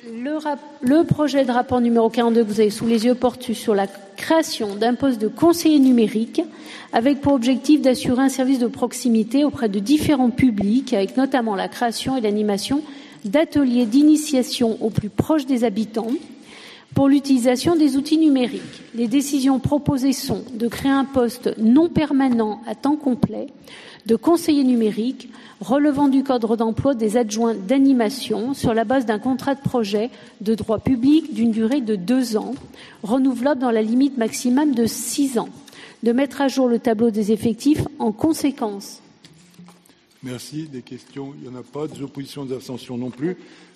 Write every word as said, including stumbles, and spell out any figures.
Le, rap- le projet de rapport numéro quarante-deux que vous avez sous les yeux porte sur la création d'un poste de conseiller numérique avec pour objectif d'assurer un service de proximité auprès de différents publics, avec notamment la création et l'animation d'ateliers d'initiation au plus proche des habitants pour l'utilisation des outils numériques. Les décisions proposées sont de créer un poste non permanent à temps complet de conseiller numérique relevant du cadre d'emploi des adjoints d'animation sur la base d'un contrat de projet de droit public d'une durée de deux ans, renouvelable dans la limite maximum de six ans, de mettre à jour le tableau des effectifs en conséquence. Merci. Des questions? Il n'y en a pas. Des oppositions, des abstentions non plus.